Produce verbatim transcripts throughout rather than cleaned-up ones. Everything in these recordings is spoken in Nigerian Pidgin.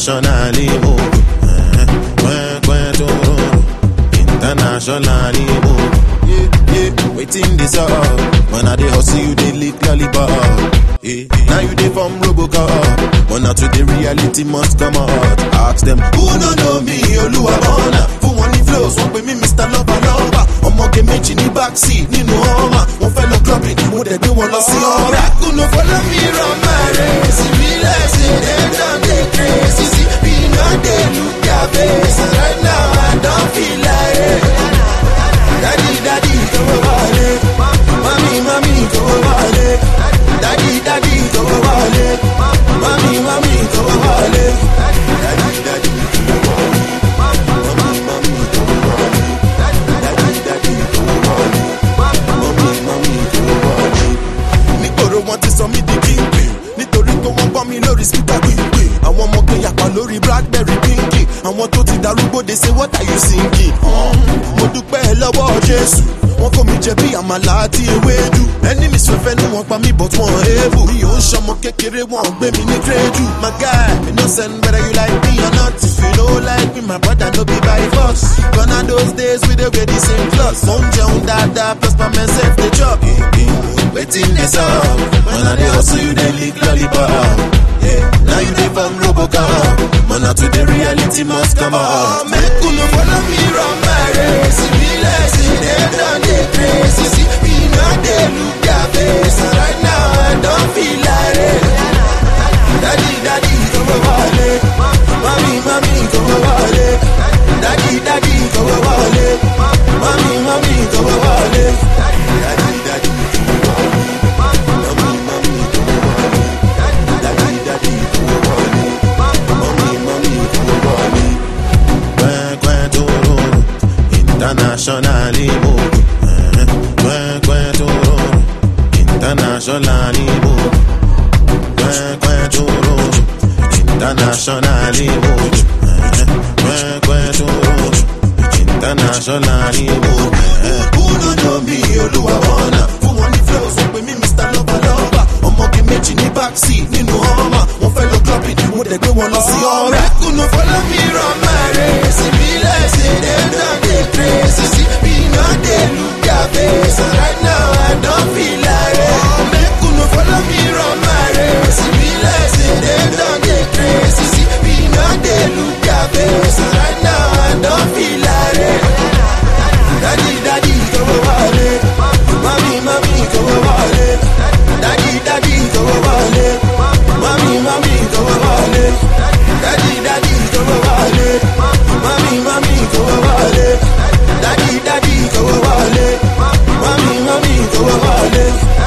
internationally move. Internationally move. Yeah, yeah, waiting this up. When I dey hustle, you dey lick lollipop. Yeah, now you dey from Robocop. But now to the reality must come out. Ask them, who no know me? Oluwabona. Who want the flows? Wọ́n pè mí Mister Lover Lover. Ọmọge méjì ní backseat nínú ọmọ. Wọ́n fẹ́ lọ clubbing, mo dẹ̀ gbé wọn lọ sí ọ̀rá. Kùnú follow me run my race. Be like say dem don dey crazy. See, we no dey look their face. Right now I don't feel like it. Daddy, daddy, go wale. Mommy, mommy, go wale. Daddy, daddy, go wale. Mommy, mommy, go wale. Daddy, daddy, go wale. Mommy, mommy, go wale. Daddy, daddy, go wale. Mommy, mommy, go wale. Nítorí wọ́n ti sọ mí di kíngpin. Nítorí tó wọ́n gbọ́ mi lórí speaker gbìngbìn. Àwọn ọmọ kan yàpá lórí Blackberry pinky. Àwọn tó ti darúgbó they say what are you singing? Mo dúpẹ́ lọ́wọ́ Jésù. Wọ́n kò mí jẹ bí àmàlà àti ewédú. Enemies fẹ́fẹ́ ní wọ́n pa mí but wọ́n able. Mi ò ń ṣọmọ kékeré wọ́n gbé mi ní krédù. My guy, me no send whether you like me or not. If you no like me, my brother no be by force. Gone are those days we dey wear the same clothes. Mo ń jẹun dáadáa plus my myself dey chop. Wetin dey sup? When I dey hustle you dey lick lollipop. Yeah, now you dey from Robocop. But now to the reality must come out. Make you no follow me run my race. Be like say dem don dey crazy. See, we no dey look their face. Right now I don't feel like it. Daddy, daddy, go wale. Mommy, mommy, go wale. Daddy, daddy, go wale. Mommy, mommy, go wale. Daddy, daddy, go wale. Mommy, mommy, go wale. Daddy, daddy, go wale. Mommy, mommy, go wale. When, when, to internationally move. When, when, to internationally move. When, when, to internationally move. When, when, to internationally move. Who no know me? Oluwabona. Who want the flows? Wọ́n pè mí Mister Lover Lover. Ọmọge méjì ní backseat nínú ọmọ. Wọ́n fẹ́ lọ clubbing, mo dẹ̀ gbé wọn lọ sí ọ̀rá. Kùnú follow me run my race. Be like say dem don dey crazy. See, we no dey look their face. Right now I don't feel like it. Kùnú follow me run my race. Be like say dem don dey crazy. See, we no dey look their face. Right now I don't feel like it. Daddy, daddy, go wale. Mommy, mommy, go wale. Daddy, daddy, go wale. Mommy, mommy, go wale. Daddy, daddy, go wale. Mommy, mommy, go wale. Daddy, daddy, go wale. Mommy, mommy, go wale.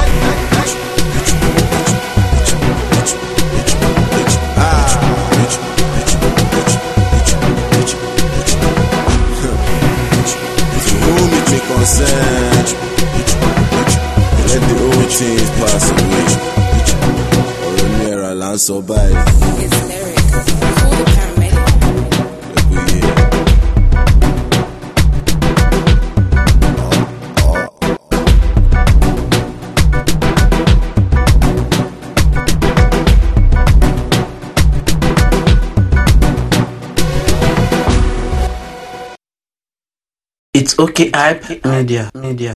Concern. Let the old things pass away. Or a mirror land survive. It's lyric. Call the paramedic. It's okay, hype media, media.